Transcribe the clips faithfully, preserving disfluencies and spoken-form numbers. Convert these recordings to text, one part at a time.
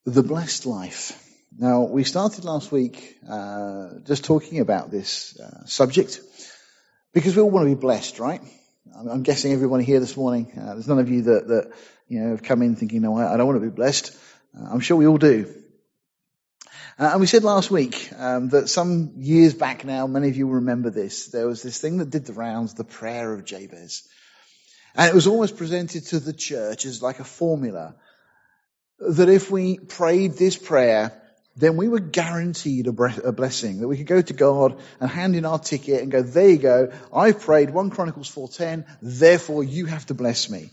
The blessed life. Now, we started last week uh, just talking about this uh, subject because we all want to be blessed, right? I'm, I'm guessing everyone here this morning, uh, there's none of you that, that you know have come in thinking, no, I, I don't want to be blessed. Uh, I'm sure we all do. Uh, and we said last week um, that some years back now, many of you will remember this, there was this thing that did the rounds, the prayer of Jabez. And it was always presented to the church as like a formula that if we prayed this prayer, then we were guaranteed a, bre- a blessing, that we could go to God and hand in our ticket and go, there you go, I've prayed First Chronicles four ten, therefore you have to bless me.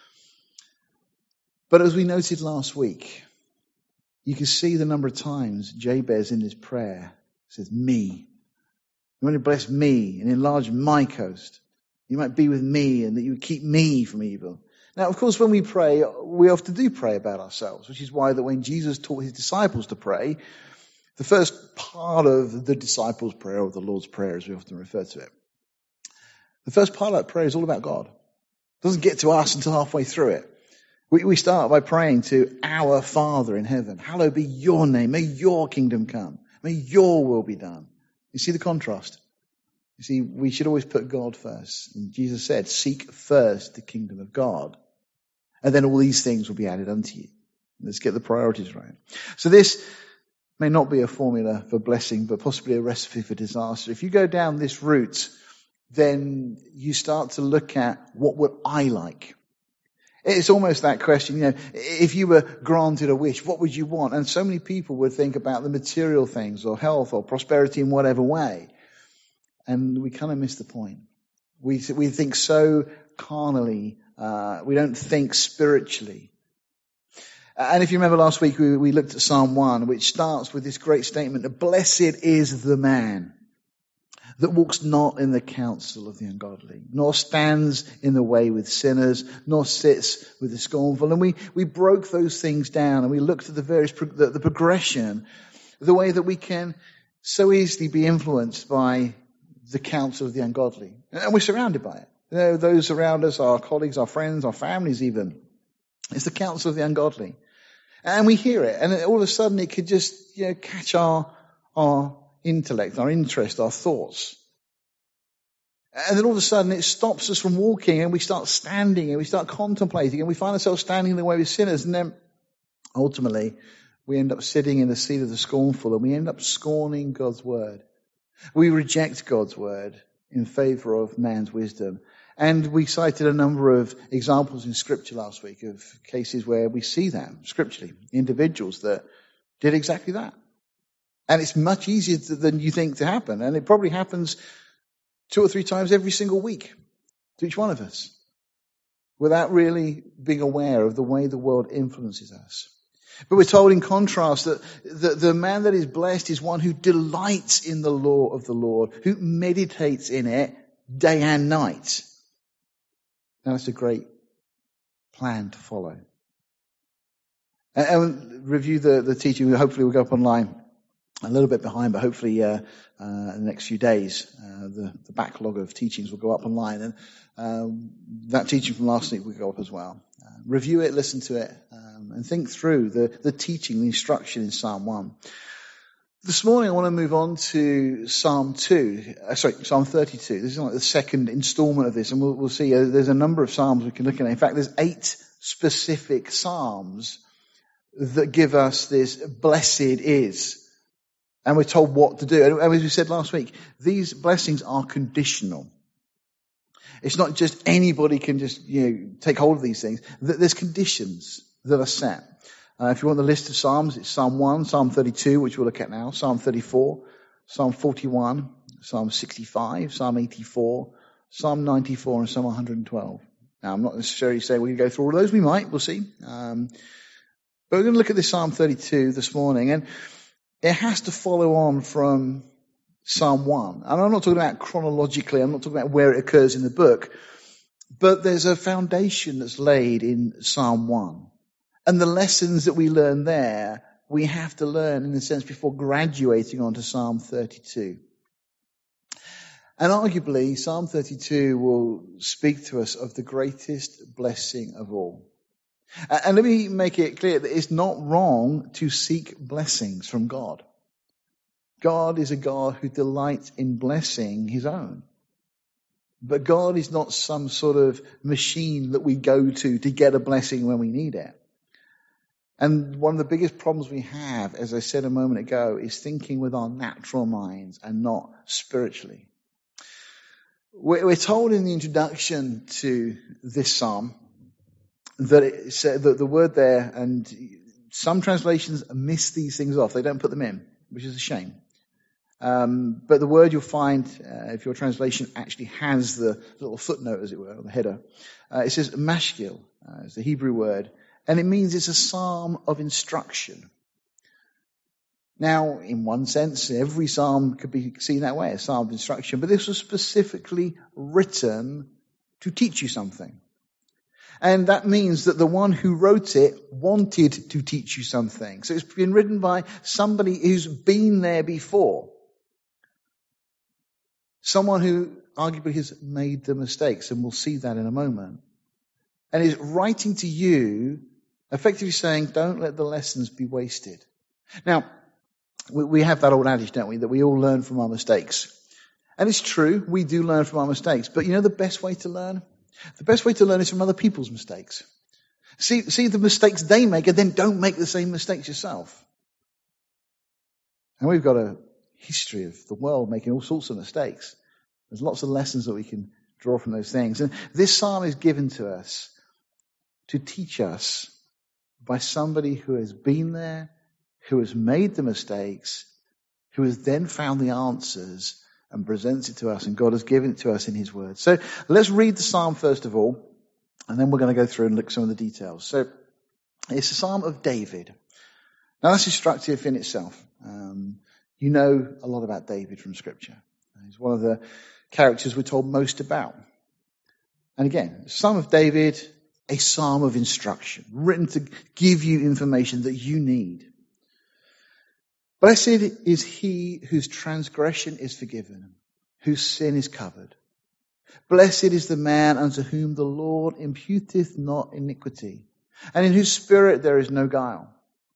But as we noted last week, you can see the number of times Jabez in his prayer says, me. You want to bless me and enlarge my coast. You might be with me and that you would keep me from evil. Now, of course, when we pray, we often do pray about ourselves, which is why that when Jesus taught his disciples to pray, the first part of the disciples' prayer, or the Lord's Prayer as we often refer to it, the first part of that prayer is all about God. It doesn't get to us until halfway through it. We, we start by praying to our Father in heaven. Hallowed be your name. May your kingdom come. May your will be done. You see the contrast? You see, we should always put God first. And Jesus said, seek first the kingdom of God. And then all these things will be added unto you. Let's get the priorities right. So this may not be a formula for blessing, but possibly a recipe for disaster. If you go down this route, then you start to look at what would I like? It's almost that question, you know, if you were granted a wish, what would you want? And so many people would think about the material things or health or prosperity in whatever way. And we kind of miss the point. We, we think so carnally. Uh, we don't think spiritually. And if you remember last week, we, we looked at Psalm one, which starts with this great statement, blessed is the man that walks not in the counsel of the ungodly, nor stands in the way with sinners, nor sits with the scornful. And we, we broke those things down and we looked at the various, the, the progression, the way that we can so easily be influenced by the counsel of the ungodly. And we're surrounded by it. You know, those around us, our colleagues, our friends, our families even. It's the counsel of the ungodly. And we hear it, and all of a sudden it could just, you know, catch our, our intellect, our interest, our thoughts. And then all of a sudden it stops us from walking, and we start standing, and we start contemplating, and we find ourselves standing in the way with sinners, and then ultimately we end up sitting in the seat of the scornful, and we end up scorning God's word. We reject God's word in favor of man's wisdom. And we cited a number of examples in Scripture last week of cases where we see that scripturally, individuals that did exactly that. And it's much easier to, than you think to happen. And it probably happens two or three times every single week to each one of us without really being aware of the way the world influences us. But we're told in contrast that the, the man that is blessed is one who delights in the law of the Lord, who meditates in it day and night. Now, that's a great plan to follow. And, and review the, the teaching. Hopefully we'll go up online. A little bit behind, but hopefully uh, uh, in the next few days, uh, the, the backlog of teachings will go up online. And um, that teaching from last week will go up as well. Uh, review it, listen to it, um, and think through the, the teaching, the instruction in Psalm one. This morning I want to move on to Psalm two, uh, sorry, Psalm thirty-two. This is like the second installment of this, and we'll, we'll see uh, there's a number of Psalms we can look at. In fact, there's eight specific Psalms that give us this blessed is. And we're told what to do. And as we said last week, these blessings are conditional. It's not just anybody can just, you know, take hold of these things. There's conditions that are set. Uh, if you want the list of Psalms, it's Psalm one, Psalm thirty-two, which we'll look at now, Psalm thirty-four, Psalm forty-one, Psalm sixty-five, Psalm eighty-four, Psalm ninety-four, and Psalm one hundred twelve. Now, I'm not necessarily saying we're going to go through all of those. We might. We'll see. Um, but we're going to look at this Psalm thirty-two this morning. And it has to follow on from Psalm one. And I'm not talking about chronologically. I'm not talking about where it occurs in the book. But there's a foundation that's laid in Psalm one. And the lessons that we learn there, we have to learn, in a sense, before graduating onto Psalm thirty-two. And arguably, Psalm thirty-two will speak to us of the greatest blessing of all. And let me make it clear that it's not wrong to seek blessings from God. God is a God who delights in blessing his own. But God is not some sort of machine that we go to to get a blessing when we need it. And one of the biggest problems we have, as I said a moment ago, is thinking with our natural minds and not spiritually. We're told in the introduction to this psalm that it said that the word there, and some translations miss these things off. They don't put them in, which is a shame. Um, but the word you'll find, uh, if your translation actually has the little footnote, as it were, or the header, uh, it says mashgil, uh, it's the Hebrew word, and it means it's a psalm of instruction. Now, in one sense, every psalm could be seen that way, a psalm of instruction, but this was specifically written to teach you something. And that means that the one who wrote it wanted to teach you something. So it's been written by somebody who's been there before. Someone who arguably has made the mistakes, and we'll see that in a moment. And is writing to you, effectively saying, don't let the lessons be wasted. Now, we have that old adage, don't we, that we all learn from our mistakes. And it's true, we do learn from our mistakes. But you know the best way to learn? The best way to learn is from other people's mistakes. See, see the mistakes they make, and then don't make the same mistakes yourself. And we've got a history of the world making all sorts of mistakes. There's lots of lessons that we can draw from those things. And this psalm is given to us to teach us by somebody who has been there, who has made the mistakes, who has then found the answers and presents it to us, and God has given it to us in his word. So let's read the psalm first of all, and then we're going to go through and look at some of the details. So it's a psalm of David. Now that's instructive in itself. Um, you know a lot about David from Scripture. He's one of the characters we're told most about. And again, Psalm of David, a psalm of instruction, written to give you information that you need. Blessed is he whose transgression is forgiven, whose sin is covered. Blessed is the man unto whom the Lord imputeth not iniquity, and in whose spirit there is no guile.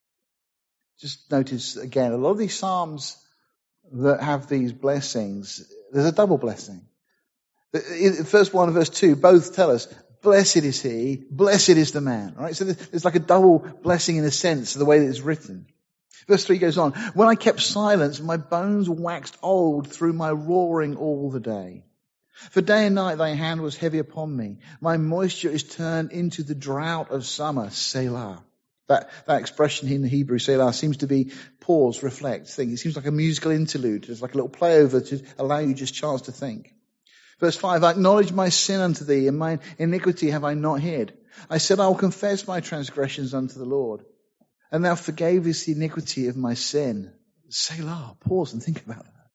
Just notice again, a lot of these psalms that have these blessings, there's a double blessing. The first one and verse two both tell us, blessed is he, blessed is the man. All right? So there's like a double blessing in a sense, the way that it's written. Verse three goes on, when I kept silence, my bones waxed old through my roaring all the day. For day and night thy hand was heavy upon me. My moisture is turned into the drought of summer, Selah. That, that expression in the Hebrew, Selah, seems to be pause, reflect, think. It seems like a musical interlude. It's like a little playover to allow you just a chance to think. Verse five, I acknowledge my sin unto thee, and my iniquity have I not hid. I said, I will confess my transgressions unto the Lord. And thou forgavest the iniquity of my sin. Selah, pause and think about that.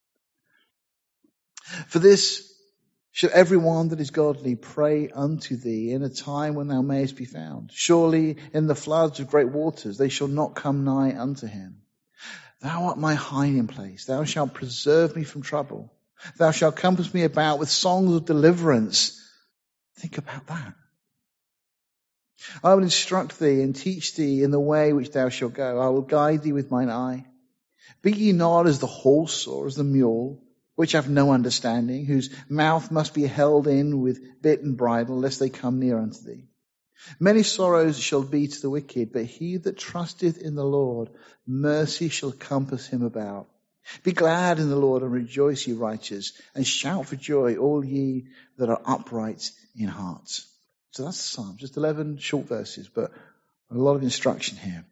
For this shall every one that is godly pray unto thee in a time when thou mayest be found. Surely in the floods of great waters they shall not come nigh unto him. Thou art my hiding place. Thou shalt preserve me from trouble. Thou shalt compass me about with songs of deliverance. Think about that. I will instruct thee and teach thee in the way which thou shalt go. I will guide thee with mine eye. Be ye not as the horse or as the mule, which have no understanding, whose mouth must be held in with bit and bridle, lest they come near unto thee. Many sorrows shall be to the wicked, but he that trusteth in the Lord, mercy shall compass him about. Be glad in the Lord and rejoice, ye righteous, and shout for joy, all ye that are upright in heart. So that's the psalm, just eleven short verses, but a lot of instruction here.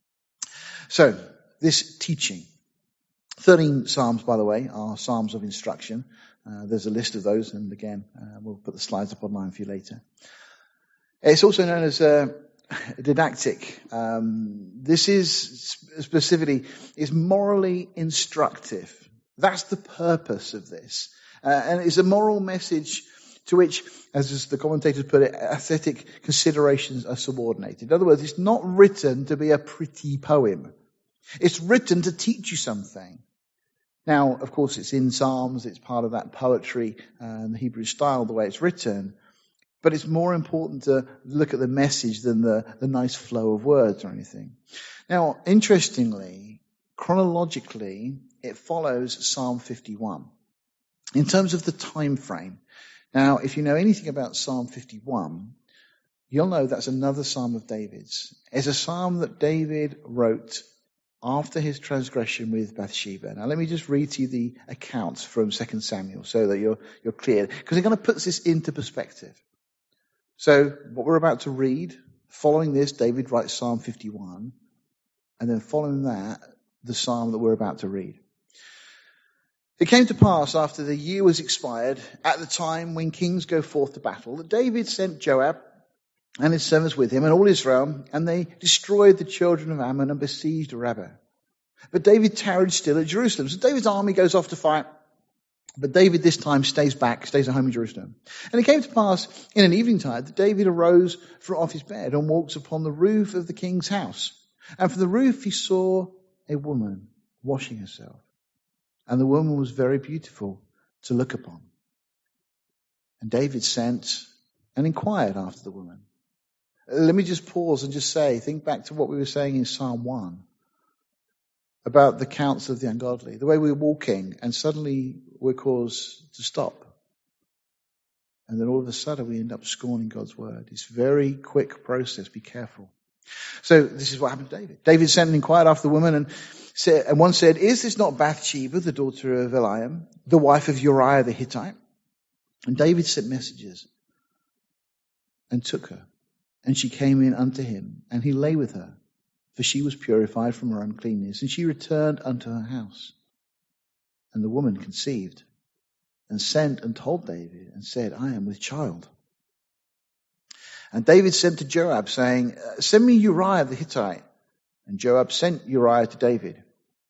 So, this teaching. thirteen psalms, by the way, are psalms of instruction. Uh, there's a list of those, and again, uh, we'll put the slides up online for you later. It's also known as uh, didactic. Um, this is specifically, is morally instructive. That's the purpose of this. Uh, and it's a moral message to which, as the commentators put it, aesthetic considerations are subordinated. In other words, it's not written to be a pretty poem. It's written to teach you something. Now, of course, it's in Psalms. It's part of that poetry and the Hebrew style, the way it's written. But it's more important to look at the message than the, the nice flow of words or anything. Now, interestingly, chronologically, it follows Psalm fifty-one. In terms of the time frame. Now, if you know anything about Psalm fifty-one, you'll know that's another Psalm of David's. It's a Psalm that David wrote after his transgression with Bathsheba. Now let me just read to you the accounts from Second Samuel so that you're, you're clear. Because it kind of puts this into perspective. So what we're about to read, following this, David writes Psalm fifty-one. And then following that, the Psalm that we're about to read. It came to pass after the year was expired, at the time when kings go forth to battle, that David sent Joab and his servants with him and all Israel, and they destroyed the children of Ammon and besieged Rabbah. But David tarried still at Jerusalem. So David's army goes off to fight, but David this time stays back, stays at home in Jerusalem. And it came to pass in an evening tide that David arose from off his bed and walked upon the roof of the king's house. And from the roof he saw a woman washing herself. And the woman was very beautiful to look upon. And David sent and inquired after the woman. Let me just pause and just say, think back to what we were saying in Psalm one about the counsel of the ungodly. The way we're walking and suddenly we're caused to stop. And then all of a sudden we end up scorning God's word. It's a very quick process. Be careful. So this is what happened to David. David sent and inquired after the woman, and said, and one said, "Is this not Bathsheba, the daughter of Eliam, the wife of Uriah the Hittite?" And David sent messengers and took her. And she came in unto him, and he lay with her, for she was purified from her uncleanness. And she returned unto her house. And the woman conceived, and sent and told David, and said, "I am with child." And David sent to Joab, saying, "Send me Uriah the Hittite." And Joab sent Uriah to David.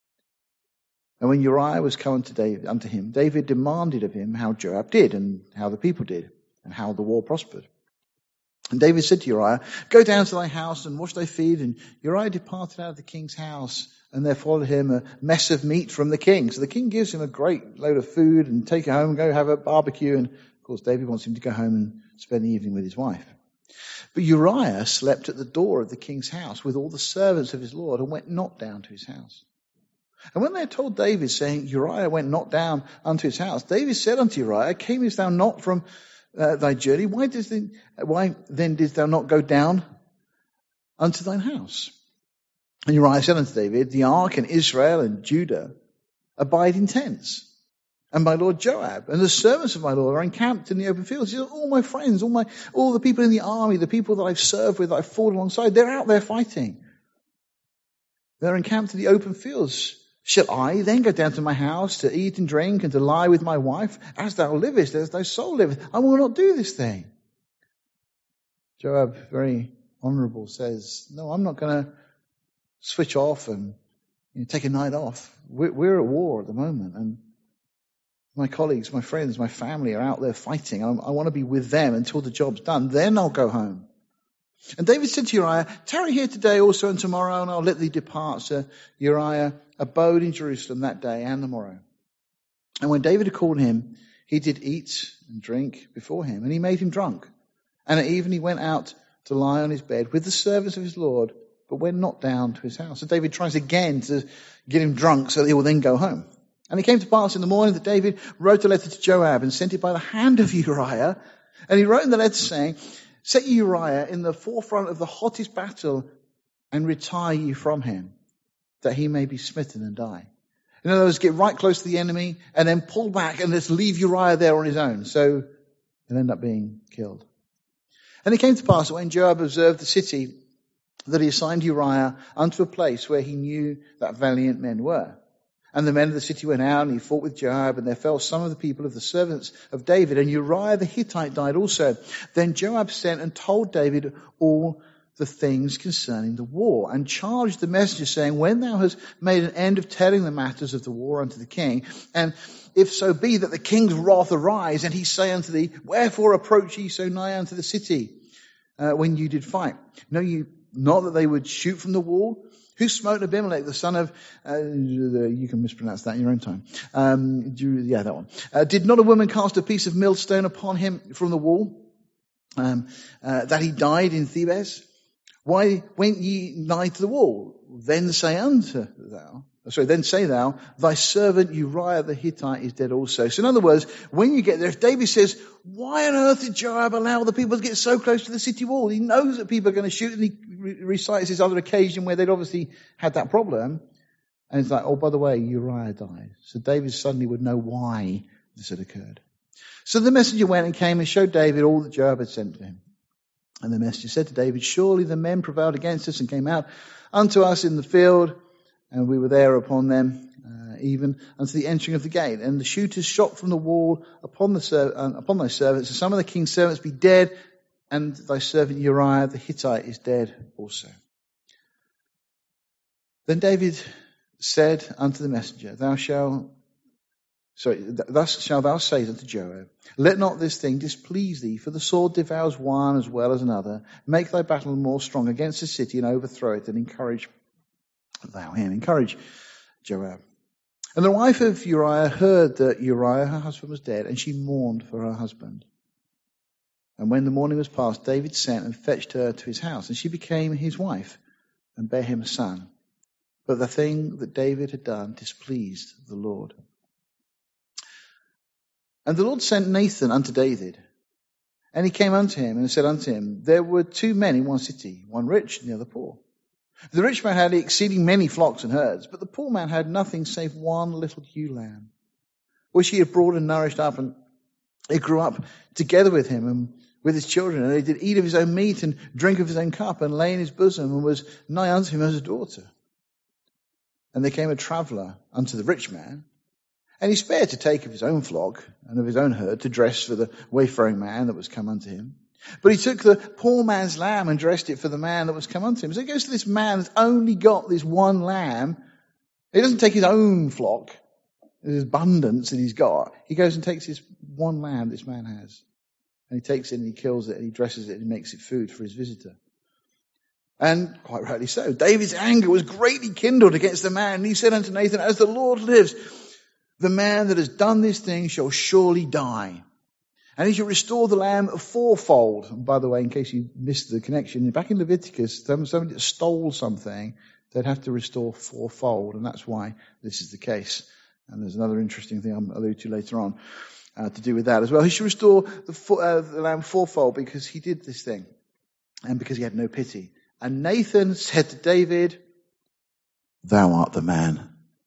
And when Uriah was come unto, David, unto him, David demanded of him how Joab did, and how the people did, and how the war prospered. And David said to Uriah, "Go down to thy house and wash thy feet." And Uriah departed out of the king's house, and there followed him a mess of meat from the king. So the king gives him a great load of food and take it home and go have a barbecue. And of course, David wants him to go home and spend the evening with his wife. But Uriah slept at the door of the king's house with all the servants of his lord, and went not down to his house. And when they had told David, saying, "Uriah went not down unto his house," David said unto Uriah, "Camest thou not from uh, thy journey? Why, didst thou, why then didst thou not go down unto thine house?" And Uriah said unto David, "The ark and Israel and Judah abide in tents. And my lord Joab and the servants of my lord are encamped in the open fields." He said, all my friends, all my, all the people in the army, the people that I've served with, that I've fought alongside, they're out there fighting. They're encamped in the open fields. Shall I then go down to my house to eat and drink and to lie with my wife? As thou livest, as thy soul liveth, I will not do this thing. Joab, very honorable, says, "No, I'm not going to switch off and you know, take a night off. We're, we're at war at the moment, and my colleagues, my friends, my family are out there fighting. I, I want to be with them until the job's done. Then I'll go home." And David said to Uriah, "Tarry here today also and tomorrow, and I'll let thee depart." So Uriah abode in Jerusalem that day and the morrow. And when David had called him, he did eat and drink before him, and he made him drunk. And at evening he went out to lie on his bed with the servants of his lord, but went not down to his house. So David tries again to get him drunk so that he will then go home. And it came to pass in the morning that David wrote a letter to Joab and sent it by the hand of Uriah. And he wrote in the letter saying, "Set Uriah in the forefront of the hottest battle and retire you from him, that he may be smitten and die." In other words, get right close to the enemy and then pull back and just leave Uriah there on his own. So he'll end up being killed. And it came to pass that when Joab observed the city, that he assigned Uriah unto a place where he knew that valiant men were. And the men of the city went out, and he fought with Joab, and there fell some of the people of the servants of David. And Uriah the Hittite died also. Then Joab sent and told David all the things concerning the war, and charged the messenger, saying, "When thou hast made an end of telling the matters of the war unto the king, and if so be that the king's wrath arise, and he say unto thee, Wherefore approach ye so nigh unto the city, uh, when you did fight? Know you not that they would shoot from the wall? Who smote Abimelech, the son of, uh, you can mispronounce that in your own time. Um, yeah, that one. Uh, did not a woman cast a piece of millstone upon him from the wall? um, uh, that he died in Thebes? Why went ye nigh to the wall? Then say unto thou, sorry, then say thou, thy servant Uriah the Hittite is dead also. So in other words, when you get there, if David says, why on earth did Joab allow the people to get so close to the city wall? He knows that people are going to shoot, and he re- recites this other occasion where they'd obviously had that problem. And it's like, oh, by the way, Uriah died. So David suddenly would know why this had occurred. So the messenger went and came and showed David all that Joab had sent to him. And the messenger said to David, surely the men prevailed against us and came out unto us in the field, and we were there upon them, uh, even unto the entering of the gate. And the shooters shot from the wall upon the ser- uh, upon thy servants, and some of the king's servants be dead, and thy servant Uriah the Hittite is dead also. Then David said unto the messenger, Thou shalt Sorry, thus shalt thou say unto Joab, let not this thing displease thee, for the sword devours one as well as another. Make thy battle more strong against the city and overthrow it, and encourage thou him. Encourage Joab. And the wife of Uriah heard that Uriah, her husband, was dead, and she mourned for her husband. And when the morning was past, David sent and fetched her to his house, and she became his wife, and bare him a son. But the thing that David had done displeased the Lord. And the Lord sent Nathan unto David. And he came unto him and said unto him, There were two men in one city, one rich and the other poor. The rich man had exceeding many flocks and herds, but the poor man had nothing save one little ewe lamb, which he had brought and nourished up, and it grew up together with him and with his children. And he did eat of his own meat and drink of his own cup, and lay in his bosom, and was nigh unto him as a daughter. And there came a traveller unto the rich man, and he spared to take of his own flock and of his own herd to dress for the wayfaring man that was come unto him. But he took the poor man's lamb and dressed it for the man that was come unto him. So he goes to this man that's only got this one lamb. He doesn't take his own flock, his abundance that he's got. He goes and takes this one lamb this man has. And he takes it and he kills it and he dresses it and he makes it food for his visitor. And quite rightly so. David's anger was greatly kindled against the man. And he said unto Nathan, As the Lord lives, the man that has done this thing shall surely die. And he shall restore the lamb fourfold. And by the way, in case you missed the connection, back in Leviticus, somebody that stole something, they'd have to restore fourfold. And that's why this is the case. And there's another interesting thing I'll allude to later on uh, to do with that as well. He should restore the, four, uh, the lamb fourfold because he did this thing. And because he had no pity. And Nathan said to David, Thou art the man.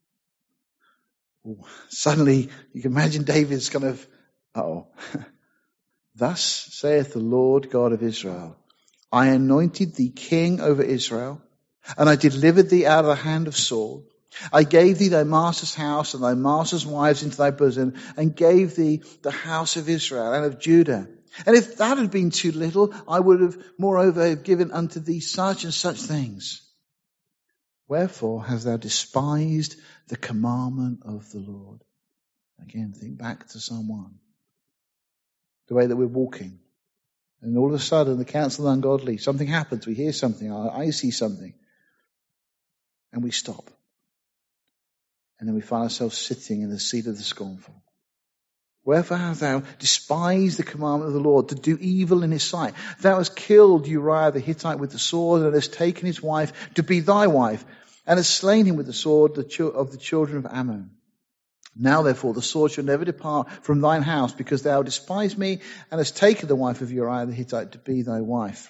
Suddenly, you can imagine David's kind of, uh-oh. Thus saith the Lord God of Israel, I anointed thee king over Israel, and I delivered thee out of the hand of Saul. I gave thee thy master's house and thy master's wives into thy bosom, and gave thee the house of Israel and of Judah. And if that had been too little, I would have moreover have given unto thee such and such things. Wherefore hast thou despised the commandment of the Lord? Again, think back to Psalm one. The way that we're walking. And all of a sudden, the counsel of the ungodly, something happens, we hear something, our eyes see something. And we stop. And then we find ourselves sitting in the seat of the scornful. Wherefore hast thou despised the commandment of the Lord, to do evil in his sight? Thou hast killed Uriah the Hittite with the sword, and hast taken his wife to be thy wife, and hast slain him with the sword of the children of Ammon. Now therefore the sword shall never depart from thine house, because thou despised me, and hast taken the wife of Uriah the Hittite to be thy wife.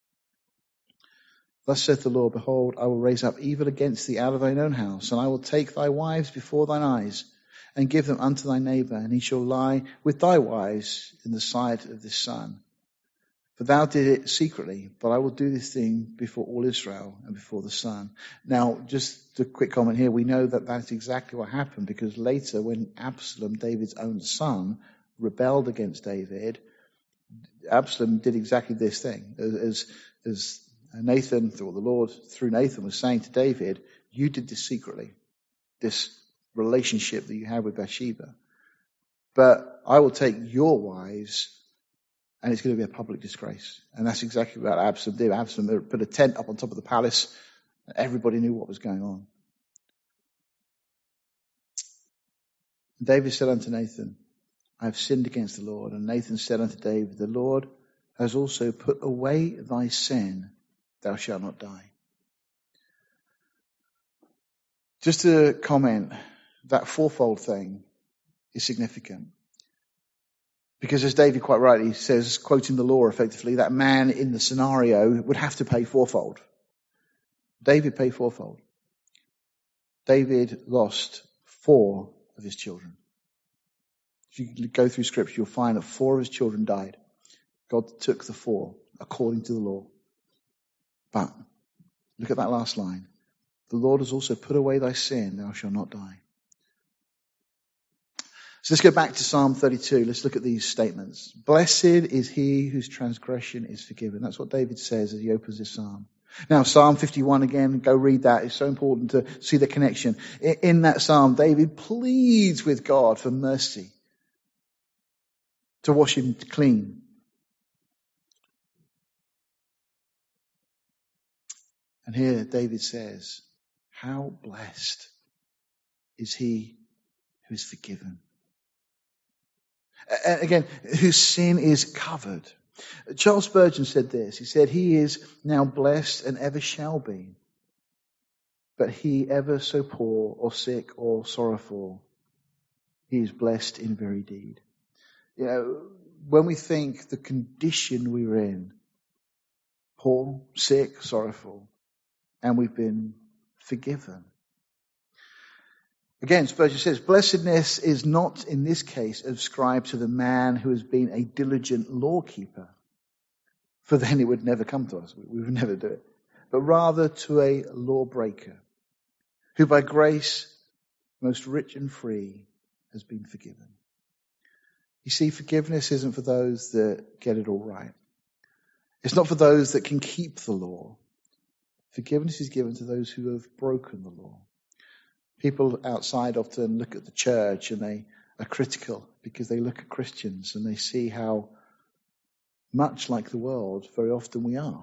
Thus saith the Lord, Behold, I will raise up evil against thee out of thine own house, and I will take thy wives before thine eyes, and give them unto thy neighbour, and he shall lie with thy wives in the sight of this sun. For thou did it secretly, but I will do this thing before all Israel and before the sun. Now, just a quick comment here. We know that that's exactly what happened, because later when Absalom, David's own son, rebelled against David, Absalom did exactly this thing. As, as Nathan, or the Lord through Nathan was saying to David, you did this secretly, this relationship that you have with Bathsheba. But I will take your wives, and it's going to be a public disgrace. And that's exactly what Absalom did. Absalom put a tent up on top of the palace, and everybody knew what was going on. David said unto Nathan, I have sinned against the Lord. And Nathan said unto David, the Lord has also put away thy sin, thou shalt not die. Just to comment, that fourfold thing is significant. Because as David quite rightly says, quoting the law effectively, that man in the scenario would have to pay fourfold. David paid fourfold. David lost four of his children. If you go through scripture, you'll find that four of his children died. God took the four according to the law. But look at that last line. The Lord has also put away thy sin, thou shalt not die. So let's go back to Psalm thirty-two. Let's look at these statements. Blessed is he whose transgression is forgiven. That's what David says as he opens this psalm. Now, Psalm fifty-one again, go read that. It's so important to see the connection. In that psalm, David pleads with God for mercy, to wash him clean. And here David says, how blessed is he who is forgiven. And again, whose sin is covered. Charles Spurgeon said this. He said, he is now blessed and ever shall be. But he ever so poor or sick or sorrowful, he is blessed in very deed. You know, when we think the condition we're in, poor, sick, sorrowful, and we've been forgiven. Again, Spurgeon says, blessedness is not in this case ascribed to the man who has been a diligent lawkeeper, for then it would never come to us. We would never do it. But rather to a lawbreaker, who by grace, most rich and free, has been forgiven. You see, forgiveness isn't for those that get it all right. It's not for those that can keep the law. Forgiveness is given to those who have broken the law. People outside often look at the church and they are critical because they look at Christians and they see how much like the world very often we are.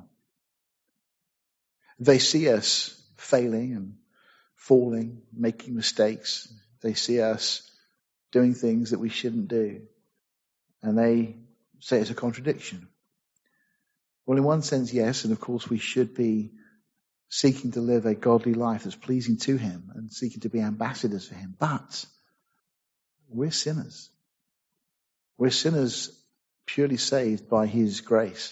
They see us failing and falling, making mistakes. They see us doing things that we shouldn't do. And they say it's a contradiction. Well, in one sense, yes, and of course we should be seeking to live a godly life that's pleasing to him and seeking to be ambassadors for him. But we're sinners. We're sinners purely saved by his grace.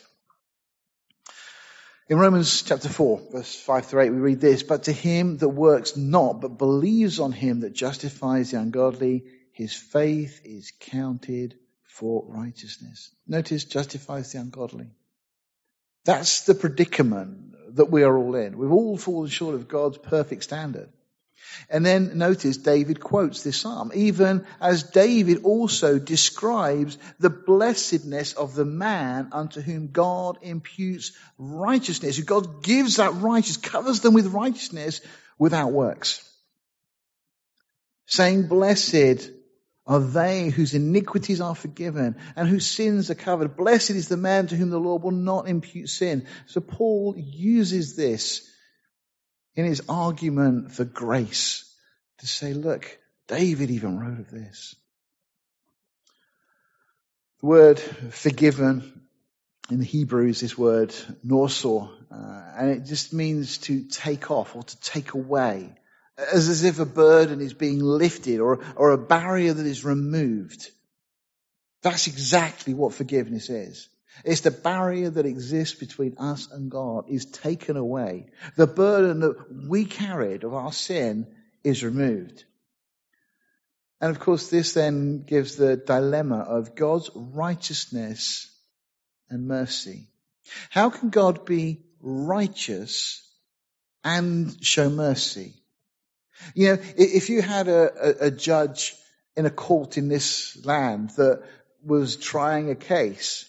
In Romans chapter four, verse five to eight, we read this, but to him that works not, but believes on him that justifies the ungodly, his faith is counted for righteousness. Notice, justifies the ungodly. That's the predicament that we are all in. We've all fallen short of God's perfect standard. And then notice David quotes this psalm, even as David also describes the blessedness of the man unto whom God imputes righteousness. Who God gives that righteousness, covers them with righteousness without works. Saying, blessed are they whose iniquities are forgiven and whose sins are covered. Blessed is the man to whom the Lord will not impute sin. So Paul uses this in his argument for grace to say, look, David even wrote of this. The word forgiven in the Hebrew is this word norsor, uh, and it just means to take off or to take away. As, as if a burden is being lifted or, or a barrier that is removed. That's exactly what forgiveness is. It's the barrier that exists between us and God is taken away. The burden that we carried of our sin is removed. And of course, this then gives the dilemma of God's righteousness and mercy. How can God be righteous and show mercy? You know, if you had a, a, a judge in a court in this land that was trying a case,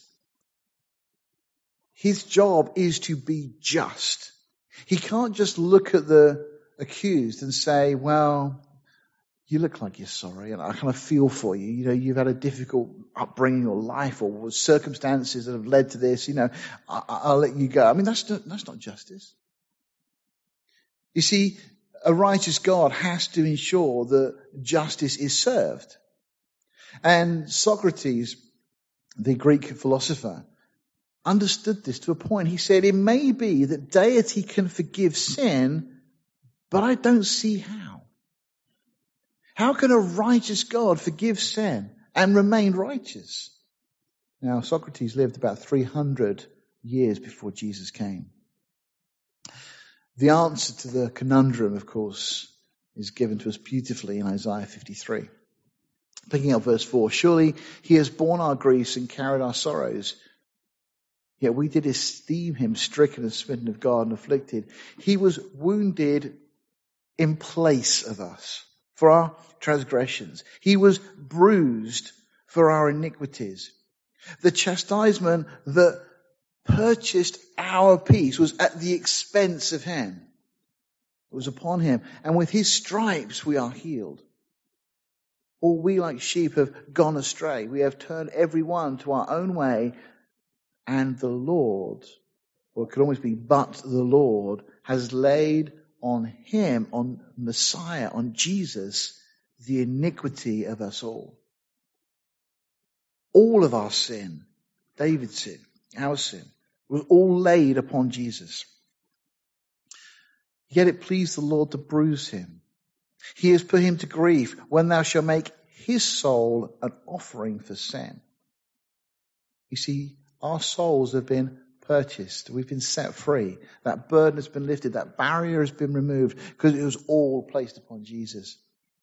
his job is to be just. He can't just look at the accused and say, well, you look like you're sorry and I kind of feel for you. You know, you've had a difficult upbringing or life or circumstances that have led to this. You know, I, I'll let you go. I mean, that's not, that's not justice. You see, a righteous God has to ensure that justice is served. And Socrates, the Greek philosopher, understood this to a point. He said, it may be that deity can forgive sin, but I don't see how. How can a righteous God forgive sin and remain righteous? Now, Socrates lived about three hundred years before Jesus came. The answer to the conundrum, of course, is given to us beautifully in Isaiah fifty-three. Picking up verse four, surely he has borne our griefs and carried our sorrows. Yet we did esteem him stricken and smitten of God and afflicted. He was wounded in place of us for our transgressions. He was bruised for our iniquities. The chastisement that purchased our peace was at the expense of him. It was upon him. And with his stripes we are healed. All we like sheep have gone astray. We have turned every one to our own way. And the Lord, or it could almost be but the Lord, has laid on him, on Messiah, on Jesus, the iniquity of us all. All of our sin, David's sin, our sin, was all laid upon Jesus. Yet it pleased the Lord to bruise him. He has put him to grief when thou shalt make his soul an offering for sin. You see, our souls have been purchased. We've been set free. That burden has been lifted. That barrier has been removed because it was all placed upon Jesus.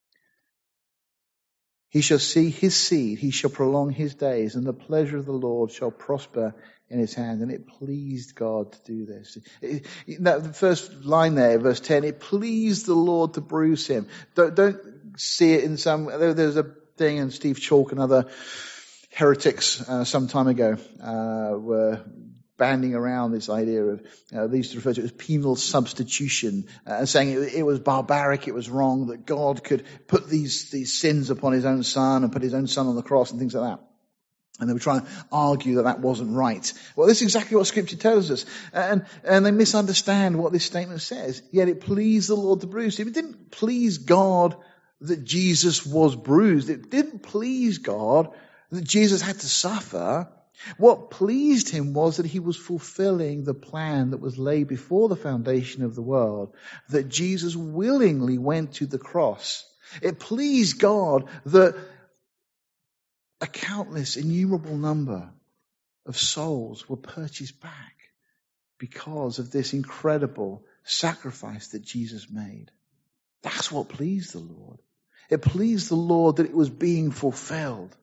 He shall see his seed. He shall prolong his days, and the pleasure of the Lord shall prosper in his hand. And it pleased God to do this. It, it, that the first line there, verse ten, it pleased the Lord to bruise him. Don't, don't see it in some, there, there's a thing, and Steve Chalk and other heretics uh, some time ago uh, were banding around this idea of, uh, they used to refer to it as penal substitution, uh, saying it, it was barbaric, it was wrong, that God could put these, these sins upon his own son and put his own son on the cross and things like that. And they were trying to argue that that wasn't right. Well, this is exactly what Scripture tells us. And, and they misunderstand what this statement says. Yet it pleased the Lord to bruise him. It didn't please God that Jesus was bruised. It didn't please God that Jesus had to suffer. What pleased him was that he was fulfilling the plan that was laid before the foundation of the world, that Jesus willingly went to the cross. It pleased God that a countless, innumerable number of souls were purchased back because of this incredible sacrifice that Jesus made. That's what pleased the Lord. It pleased the Lord that it was being fulfilled.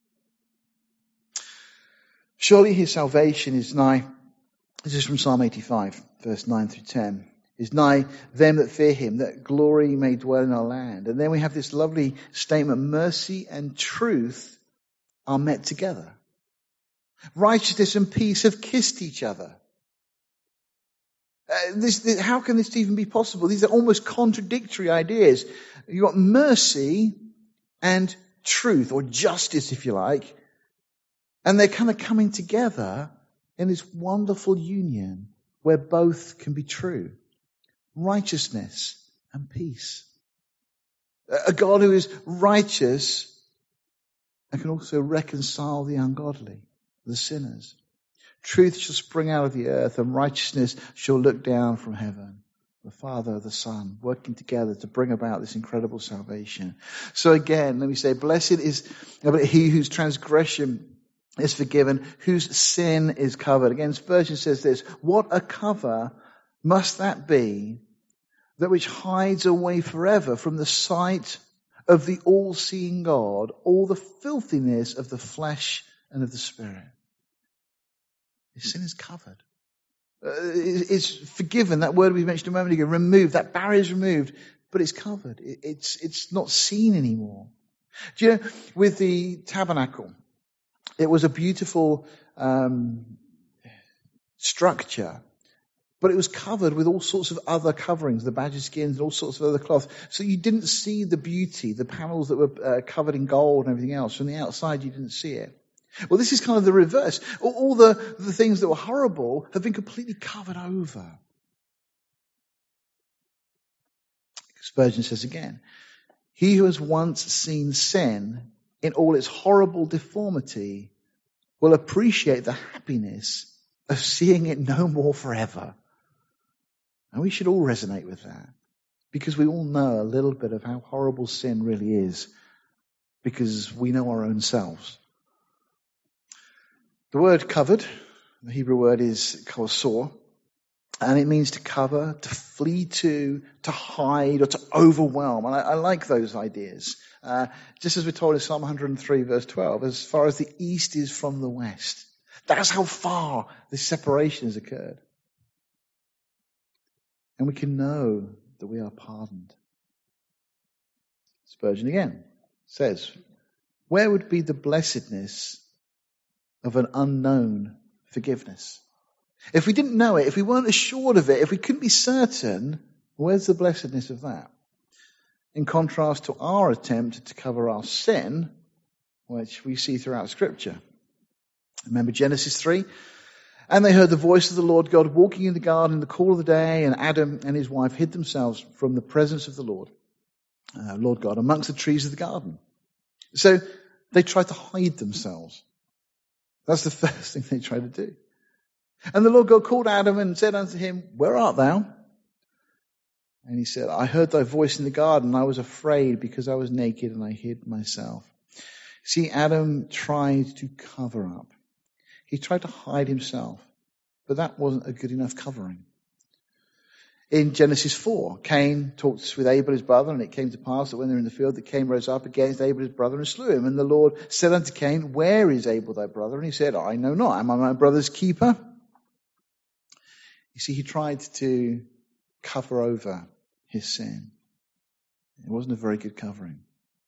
Surely his salvation is nigh, this is from Psalm eighty-five, verse nine through ten, is nigh them that fear him, that glory may dwell in our land. And then we have this lovely statement, mercy and truth are met together. Righteousness and peace have kissed each other. Uh, this, this, how can this even be possible? These are almost contradictory ideas. You've got mercy and truth, or justice if you like, and they're kind of coming together in this wonderful union where both can be true. Righteousness and peace. A God who is righteous and can also reconcile the ungodly, the sinners. Truth shall spring out of the earth, and righteousness shall look down from heaven. The Father, the Son, working together to bring about this incredible salvation. So again, let me say, blessed is he whose transgression is forgiven, whose sin is covered. Again, Spurgeon says this, what a cover must that be, that which hides away forever from the sight of the all-seeing God, all the filthiness of the flesh and of the spirit. His sin is covered. Uh, it's forgiven. That word we mentioned a moment ago, removed. That barrier is removed, but it's covered. It, it's, it's not seen anymore. Do you know, with the tabernacle, it was a beautiful um, structure, but it was covered with all sorts of other coverings, the badger skins and all sorts of other cloth. So you didn't see the beauty, the panels that were uh, covered in gold and everything else. From the outside, you didn't see it. Well, this is kind of the reverse. All, all the, the things that were horrible have been completely covered over. Spurgeon says again, he who has once seen sin in all its horrible deformity will appreciate the happiness of seeing it no more forever. And we should all resonate with that, because we all know a little bit of how horrible sin really is, because we know our own selves. The word covered, the Hebrew word is kosor, and it means to cover, to flee to, to hide, or to overwhelm. And I, I like those ideas. Uh, just as we're told in Psalm one hundred three, verse twelve, as far as the east is from the west. That's how far this separation has occurred. And we can know that we are pardoned. Spurgeon again says, where would be the blessedness of an unknown forgiveness? If we didn't know it, if we weren't assured of it, if we couldn't be certain, where's the blessedness of that? In contrast to our attempt to cover our sin, which we see throughout Scripture. Remember Genesis three? And they heard the voice of the Lord God walking in the garden in the cool of the day, and Adam and his wife hid themselves from the presence of the Lord, uh, Lord God, amongst the trees of the garden. So they tried to hide themselves. That's the first thing they tried to do. And the Lord God called Adam and said unto him, where art thou? And he said, I heard thy voice in the garden. I was afraid because I was naked and I hid myself. See, Adam tried to cover up. He tried to hide himself, but that wasn't a good enough covering. In Genesis four, Cain talks with Abel his brother, and it came to pass that when they were in the field, that Cain rose up against Abel his brother and slew him. And the Lord said unto Cain, where is Abel thy brother? And he said, I know not. Am I my brother's keeper? You see, he tried to cover over his sin. It wasn't a very good covering.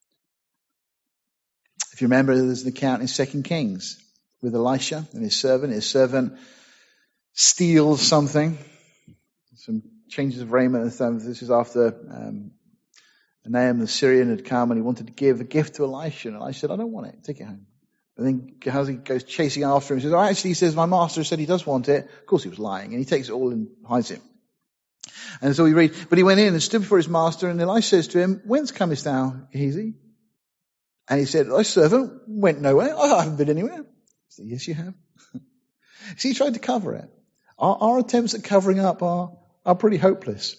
If you remember, there's an account in Second Kings with Elisha and his servant. His servant steals something, some changes of raiment and stuff. This is after um, Naaman the Syrian had come and he wanted to give a gift to Elisha. And Elisha said, I don't want it. Take it home. And then Gehazi goes chasing after him and says, oh, actually, he says, my master said he does want it. Of course he was lying. And he takes it all and hides it. And so we read, but he went in and stood before his master, and Elisha says to him, whence comest thou, Gehazi? And he said, thy servant went nowhere. I haven't been anywhere. He said, yes, you have. See, he tried to cover it. Our, our attempts at covering up are, are pretty hopeless.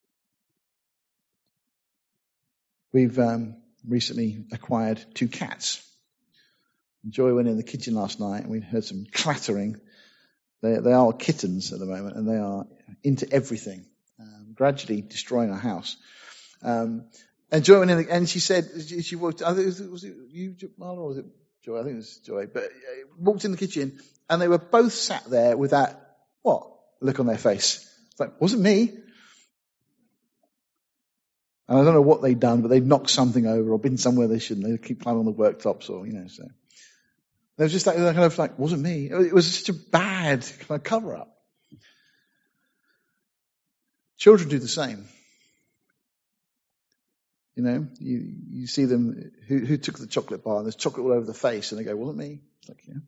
We've um, recently acquired two cats. Joy went in the kitchen last night and we heard some clattering. They, they are kittens at the moment, and they are into everything, um, gradually destroying our house. Um, and Joy went in, and she said, she walked, I think it was, was it you, Marla, or was it Joy? I think it was Joy. But uh, walked in the kitchen, and they were both sat there with that, what, look on their face. It's like, wasn't me. And I don't know what they'd done, but they'd knocked something over or been somewhere they shouldn't. They'd keep climbing on the worktops or, you know, so. There was just that kind of like, wasn't me. It was such a bad kind of cover up. Children do the same. You know, you, you see them, who, who took the chocolate bar, and there's chocolate all over the face, and they go, wasn't me. It's like, yeah.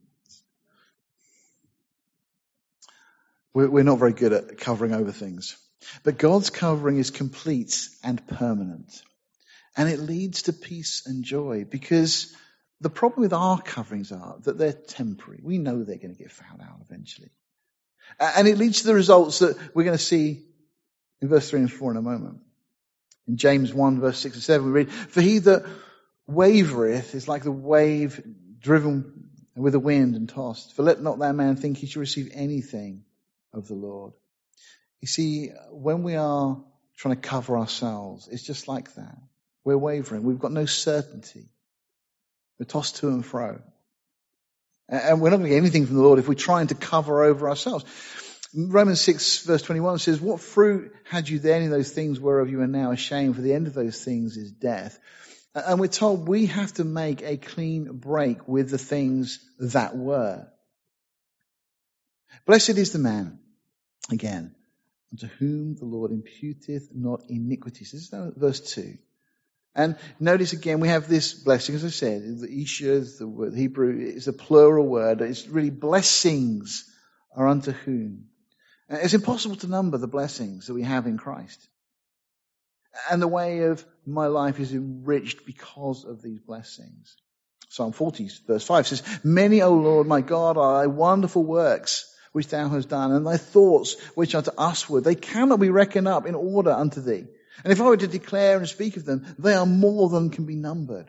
We're, we're not very good at covering over things. But God's covering is complete and permanent. And it leads to peace and joy, because the problem with our coverings are that they're temporary. We know they're going to get found out eventually. And it leads to the results that we're going to see in verse three and four in a moment. In James one, verse six and seven, we read, for he that wavereth is like the wave driven with the wind and tossed. For let not that man think he shall receive anything of the Lord. You see, when we are trying to cover ourselves, it's just like that. We're wavering. We've got no certainty. We're tossed to and fro. And we're not going to get anything from the Lord if we're trying to cover over ourselves. Romans six verse twenty-one says, what fruit had you then in those things whereof you are now ashamed? For the end of those things is death. And we're told we have to make a clean break with the things that were. Blessed is the man, again, unto whom the Lord imputeth not iniquities. This is verse two. And notice again, we have this blessing, as I said, the Isha, the word Hebrew, is a plural word. It's really blessings are unto whom. It's impossible to number the blessings that we have in Christ. And the way of my life is enriched because of these blessings. Psalm forty, verse five says, many, O Lord, my God, are thy wonderful works, which thou hast done, and thy thoughts which are to usward, they cannot be reckoned up in order unto thee. And if I were to declare and speak of them, they are more than can be numbered.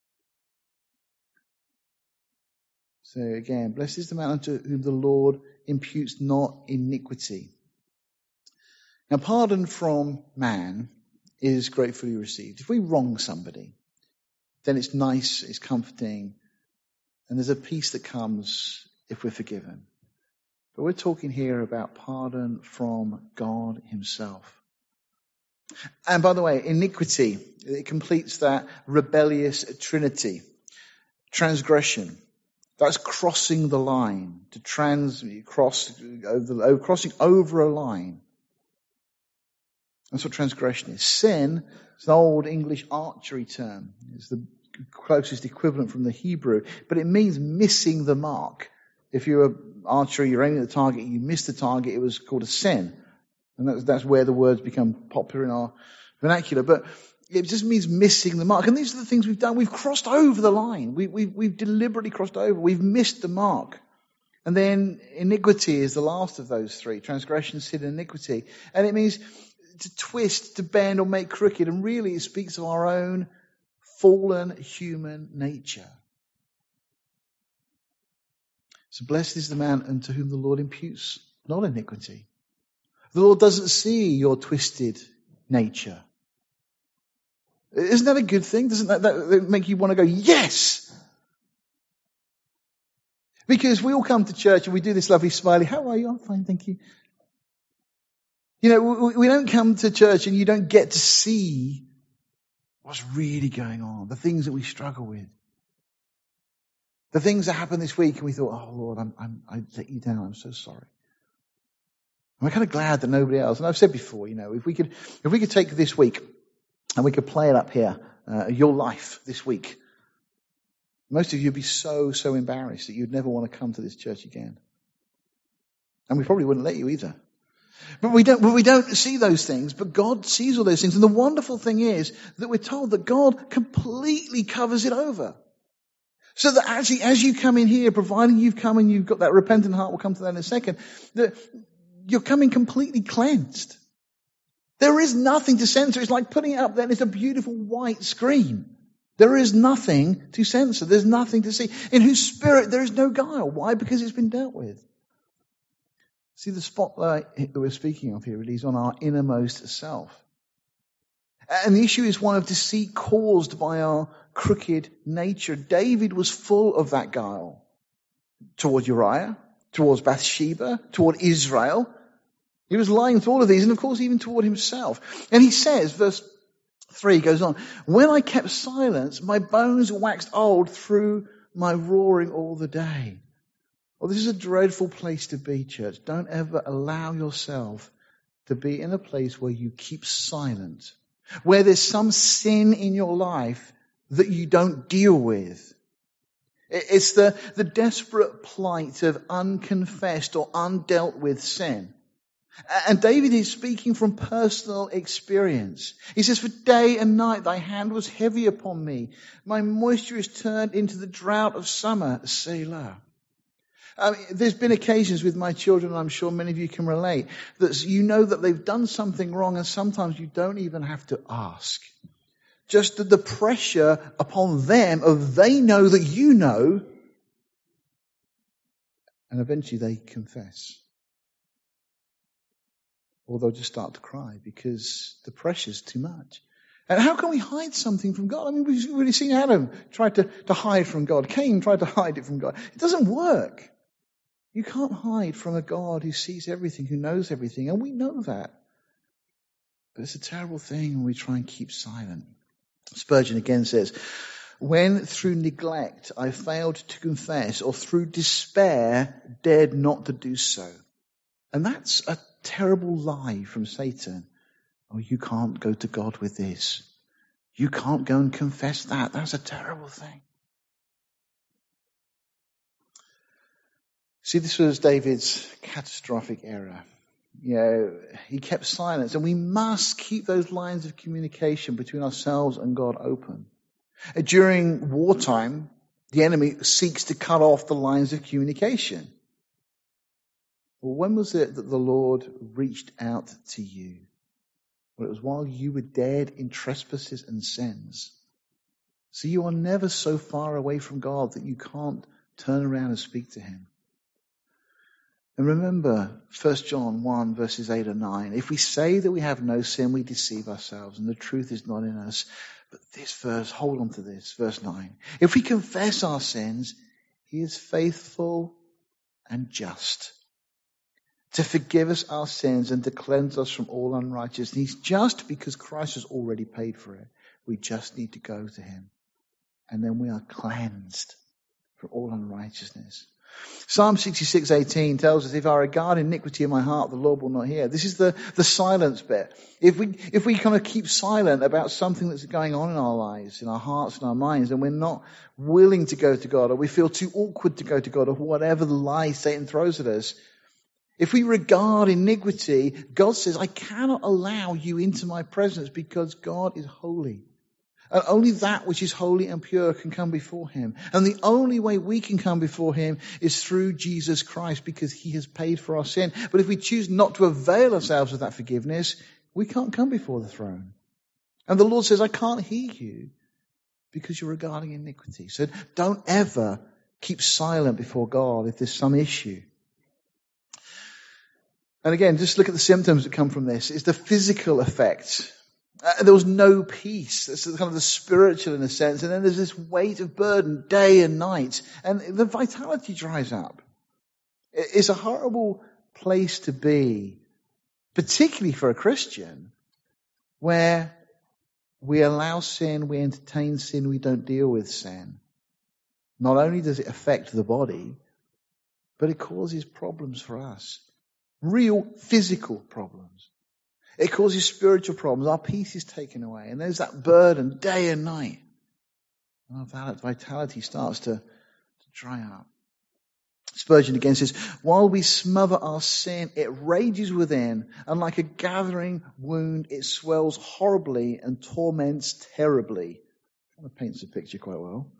So again, blessed is the man unto whom the Lord imputes not iniquity. Now, pardon from man is gratefully received. If we wrong somebody, then it's nice, it's comforting, and there's a peace that comes if we're forgiven. But we're talking here about pardon from God himself. And by the way, iniquity, it completes that rebellious trinity. Transgression, that's crossing the line, to trans, cross, over, crossing over a line. That's what transgression is. Sin is an old English archery term. It's the closest equivalent from the Hebrew, but it means missing the mark. If you're archery, you're aiming at the target, you miss the target, it was called a sin. And that's, that's where the words become popular in our vernacular. But it just means missing the mark. And these are the things we've done. We've crossed over the line. We, we've, we've deliberately crossed over. We've missed the mark. And then iniquity is the last of those three. Transgression, sin, and iniquity. And it means to twist, to bend, or make crooked. And really it speaks of our own fallen human nature. So blessed is the man unto whom the Lord imputes not iniquity. The Lord doesn't see your twisted nature. Isn't that a good thing? Doesn't that, that make you want to go, yes? Because we all come to church and we do this lovely smiley, how are you? I'm fine, thank you. You know, we, we don't come to church and you don't get to see what's really going on, the things that we struggle with. The things that happened this week and we thought, oh Lord, I'm, I'm, I let you down, I'm so sorry. And we're kind of glad that nobody else, and I've said before, you know, if we could, if we could take this week and we could play it up here, uh, your life this week, most of you would be so, so embarrassed that you'd never want to come to this church again. And we probably wouldn't let you either. But we don't, but we don't see those things, but God sees all those things. And the wonderful thing is that we're told that God completely covers it over. So that actually, as you come in here, providing you've come and you've got that repentant heart, we'll come to that in a second, that you're coming completely cleansed. There is nothing to censor. It's like putting it up there and it's a beautiful white screen. There is nothing to censor. There's nothing to see. In whose spirit there is no guile. Why? Because it's been dealt with. See, the spotlight that we're speaking of here really is on our innermost self. And the issue is one of deceit caused by our crooked nature. David was full of that guile toward Uriah, towards Bathsheba, toward Israel. He was lying to all of these, and of course even toward himself. And he says, verse three goes on, when I kept silence, my bones waxed old through my roaring all the day. Well, this is a dreadful place to be, church. Don't ever allow yourself to be in a place where you keep silent, where there's some sin in your life that you don't deal with. It's the, the desperate plight of unconfessed or undealt with sin. And David is speaking from personal experience. He says, for day and night thy hand was heavy upon me. My moisture is turned into the drought of summer, Selah. I mean, there's been occasions with my children, and I'm sure many of you can relate, that you know that they've done something wrong and sometimes you don't even have to ask. Just the, the pressure upon them of they know that you know, and eventually they confess. Or they'll just start to cry because the pressure's too much. And how can we hide something from God? I mean, we've already seen Adam try to, to hide from God. Cain tried to hide it from God. It doesn't work. You can't hide from a God who sees everything, who knows everything, and we know that. But it's a terrible thing when we try and keep silent. Spurgeon again says, when through neglect I failed to confess, or through despair dared not to do so. And that's a terrible lie from Satan. Oh, you can't go to God with this. You can't go and confess that. That's a terrible thing. See, this was David's catastrophic error. You know, he kept silence, and we must keep those lines of communication between ourselves and God open. During wartime, the enemy seeks to cut off the lines of communication. Well, when was it that the Lord reached out to you? Well, it was while you were dead in trespasses and sins. So you are never so far away from God that you can't turn around and speak to him. And remember, First John one, verses eight and nine. If we say that we have no sin, we deceive ourselves, and the truth is not in us. But this verse, hold on to this, verse nine. If we confess our sins, he is faithful and just to forgive us our sins and to cleanse us from all unrighteousness. He's just because Christ has already paid for it. We just need to go to him. And then we are cleansed from all unrighteousness. Psalm sixty-six eighteen tells us, if I regard iniquity in my heart, the Lord will not hear. This is the, the silence bit. If we, if we kind of keep silent about something that's going on in our lives, in our hearts and our minds, and we're not willing to go to God, or we feel too awkward to go to God, or whatever the lie Satan throws at us, if we regard iniquity, God says, I cannot allow you into my presence because God is holy. And only that which is holy and pure can come before him. And the only way we can come before him is through Jesus Christ, because he has paid for our sin. But if we choose not to avail ourselves of that forgiveness, we can't come before the throne. And the Lord says, I can't hear you because you're regarding iniquity. So don't ever keep silent before God if there's some issue. And again, just look at the symptoms that come from this. It's the physical effect. Uh, there was no peace. That's kind of the spiritual in a sense. And then there's this weight of burden day and night. And the vitality dries up. It's a horrible place to be, particularly for a Christian, where we allow sin, we entertain sin, we don't deal with sin. Not only does it affect the body, but it causes problems for us. Real physical problems. It causes spiritual problems. Our peace is taken away. And there's that burden day and night. And our vitality starts to, to dry up. Spurgeon again says, while we smother our sin, it rages within, and like a gathering wound, it swells horribly and torments terribly. Kind of paints the picture quite well.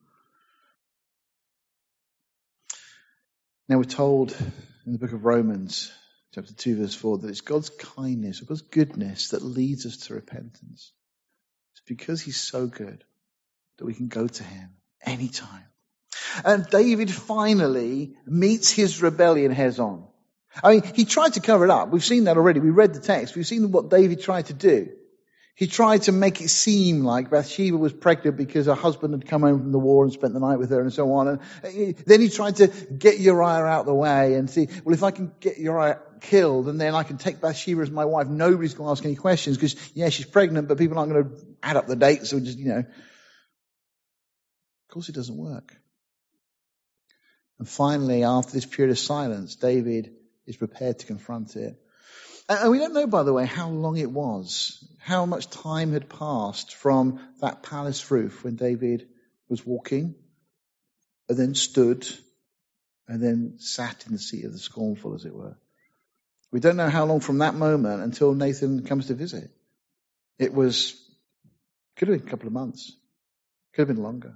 Now we're told in the book of Romans, chapter two, verse four, that it's God's kindness, or God's goodness that leads us to repentance. It's because he's so good that we can go to him anytime. And David finally meets his rebellion heads on. I mean, he tried to cover it up. We've seen that already. We read the text. We've seen what David tried to do. He tried to make it seem like Bathsheba was pregnant because her husband had come home from the war and spent the night with her and so on. And then he tried to get Uriah out of the way and see, well, if I can get Uriah killed and then I can take Bathsheba as my wife, nobody's going to ask any questions because, yeah, she's pregnant, but people aren't going to add up the dates. So just, you know. Of course it doesn't work. And finally, after this period of silence, David is prepared to confront it. And we don't know, by the way, how long it was, how much time had passed from that palace roof when David was walking, and then stood, and then sat in the seat of the scornful, as it were. We don't know how long from that moment until Nathan comes to visit. It was, could have been a couple of months, could have been longer.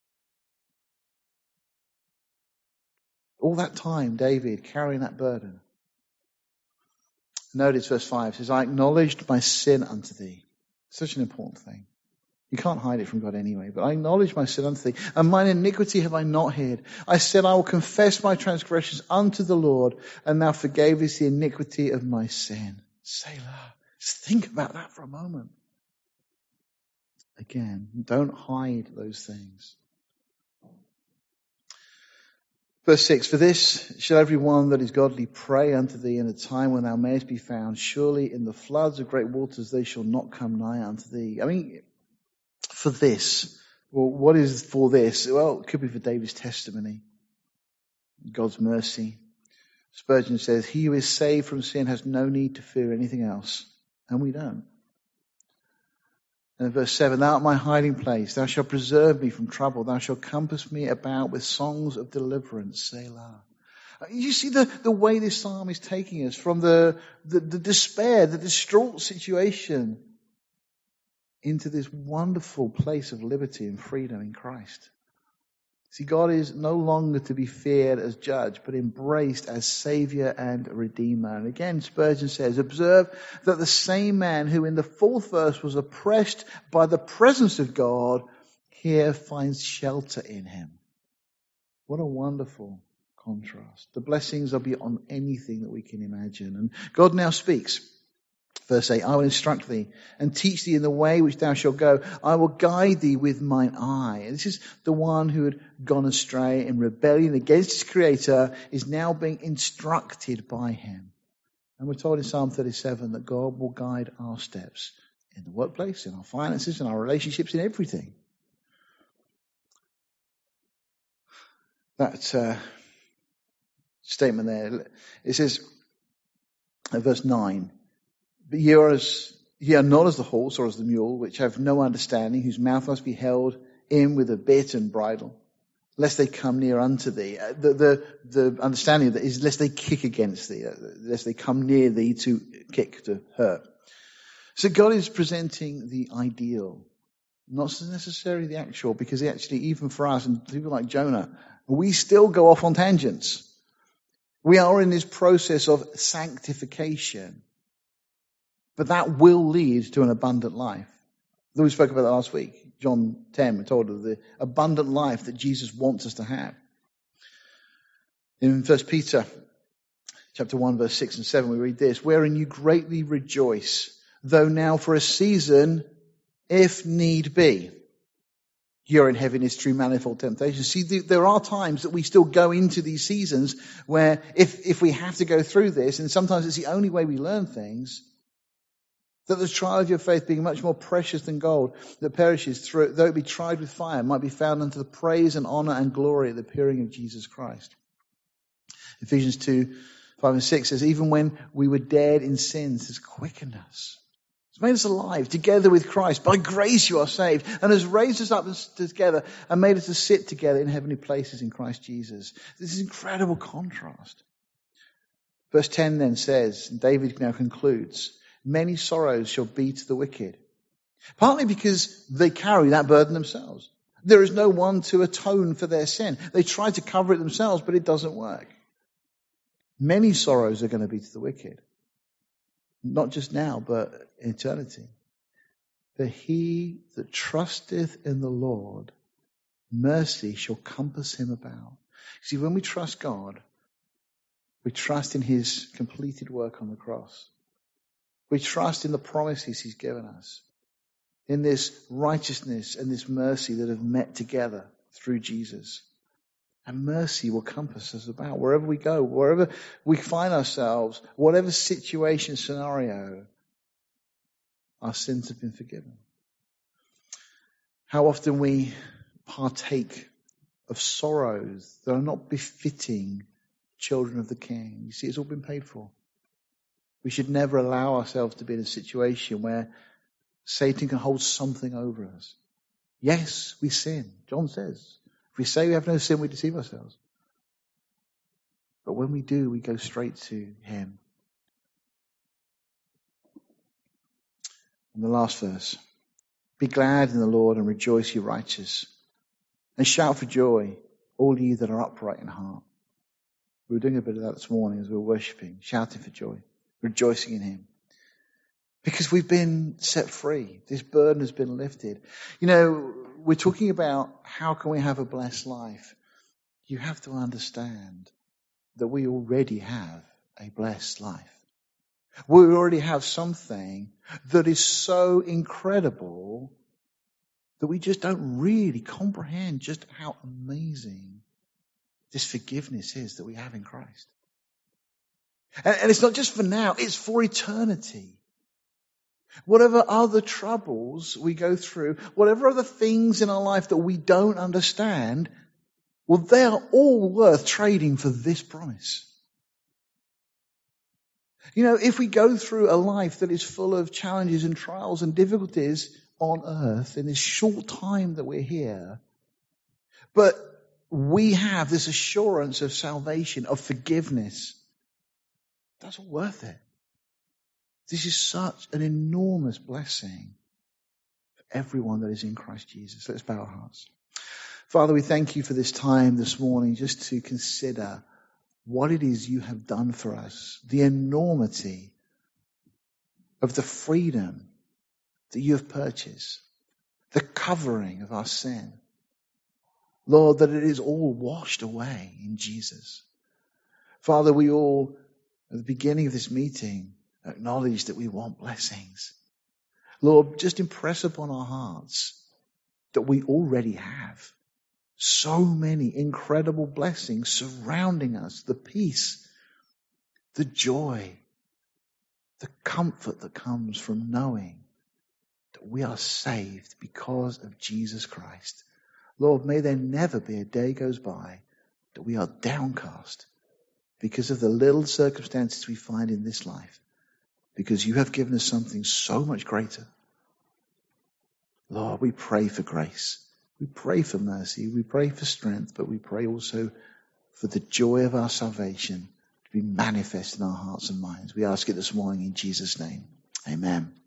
All that time, David carrying that burden. Notice verse five says, I acknowledged my sin unto thee. Such an important thing. You can't hide it from God anyway, but I acknowledge my sin unto thee, and mine iniquity have I not hid. I said, I will confess my transgressions unto the Lord, and thou forgavest the iniquity of my sin. Selah. Just think about that for a moment. Again, don't hide those things. Verse six, for this shall every one that is godly pray unto thee in a time when thou mayest be found. Surely in the floods of great waters they shall not come nigh unto thee. I mean, for this, well, what is for this? Well, it could be for David's testimony, God's mercy. Spurgeon says, he who is saved from sin has no need to fear anything else. And we don't. And verse seven, thou art my hiding place. Thou shalt preserve me from trouble. Thou shalt compass me about with songs of deliverance. Selah. You see the, the way this psalm is taking us from the, the, the despair, the distraught situation into this wonderful place of liberty and freedom in Christ. See, God is no longer to be feared as judge, but embraced as Saviour and Redeemer. And again, Spurgeon says, observe that the same man who in the fourth verse was oppressed by the presence of God, here finds shelter in him. What a wonderful contrast. The blessings are beyond anything that we can imagine. And God now speaks. Verse eight, I will instruct thee and teach thee in the way which thou shalt go. I will guide thee with mine eye. And this is the one who had gone astray in rebellion against his Creator is now being instructed by him. And we're told in Psalm thirty-seven that God will guide our steps in the workplace, in our finances, in our relationships, in everything. That uh, statement there, it says, at verse nine, but ye are, as, ye are not as the horse or as the mule, which have no understanding, whose mouth must be held in with a bit and bridle, lest they come near unto thee. The, the, the understanding of that is lest they kick against thee, lest they come near thee to kick, to hurt. So God is presenting the ideal, not necessarily the actual, because actually even for us and people like Jonah, we still go off on tangents. We are in this process of sanctification. But that will lead to an abundant life. We spoke about that last week. John ten, we're told of the abundant life that Jesus wants us to have. In First Peter chapter one, verse six and seven, we read this, wherein you greatly rejoice, though now for a season, if need be, you're in heaviness through manifold temptations. See, there are times that we still go into these seasons where if, if we have to go through this, and sometimes it's the only way we learn things, that the trial of your faith being much more precious than gold that perishes, through, though it be tried with fire, might be found unto the praise and honor and glory at the appearing of Jesus Christ. Ephesians two, five and six says, even when we were dead in sins, has quickened us. It's made us alive together with Christ. By grace you are saved, and has raised us up together and made us to sit together in heavenly places in Christ Jesus. This is incredible contrast. Verse ten then says, and David now concludes, many sorrows shall be to the wicked. Partly because they carry that burden themselves. There is no one to atone for their sin. They try to cover it themselves, but it doesn't work. Many sorrows are going to be to the wicked. Not just now, but in eternity. But he that trusteth in the Lord, mercy shall compass him about. See, when we trust God, we trust in his completed work on the cross. We trust in the promises he's given us, in this righteousness and this mercy that have met together through Jesus. And mercy will compass us about wherever we go, wherever we find ourselves, whatever situation, scenario, our sins have been forgiven. How often we partake of sorrows that are not befitting children of the King. You see, it's all been paid for. We should never allow ourselves to be in a situation where Satan can hold something over us. Yes, we sin. John says, if we say we have no sin, we deceive ourselves. But when we do, we go straight to him. And the last verse, be glad in the Lord and rejoice, ye righteous, and shout for joy, all ye that are upright in heart. We were doing a bit of that this morning as we were worshipping, shouting for joy, rejoicing in him. Because we've been set free. This burden has been lifted. You know, we're talking about how can we have a blessed life. You have to understand that we already have a blessed life. We already have something that is so incredible that we just don't really comprehend just how amazing this forgiveness is that we have in Christ. And, and it's not just for now, it's for eternity. Whatever other troubles we go through, whatever other things in our life that we don't understand, well, they are all worth trading for this promise. You know, if we go through a life that is full of challenges and trials and difficulties on earth in this short time that we're here, but we have this assurance of salvation, of forgiveness, that's all worth it. This is such an enormous blessing for everyone that is in Christ Jesus. Let's bow our hearts. Father, we thank you for this time this morning just to consider what it is you have done for us, the enormity of the freedom that you have purchased, the covering of our sin. Lord, that it is all washed away in Jesus. Father, we all, at the beginning of this meeting, acknowledge that we want blessings. Lord, just impress upon our hearts that we already have so many incredible blessings surrounding us, the peace, the joy, the comfort that comes from knowing that we are saved because of Jesus Christ. Lord, may there never be a day goes by that we are downcast because of the little circumstances we find in this life, because you have given us something so much greater. Lord, we pray for grace. We pray for mercy. We pray for strength, but we pray also for the joy of our salvation to be manifest in our hearts and minds. We ask it this morning in Jesus' name. Amen.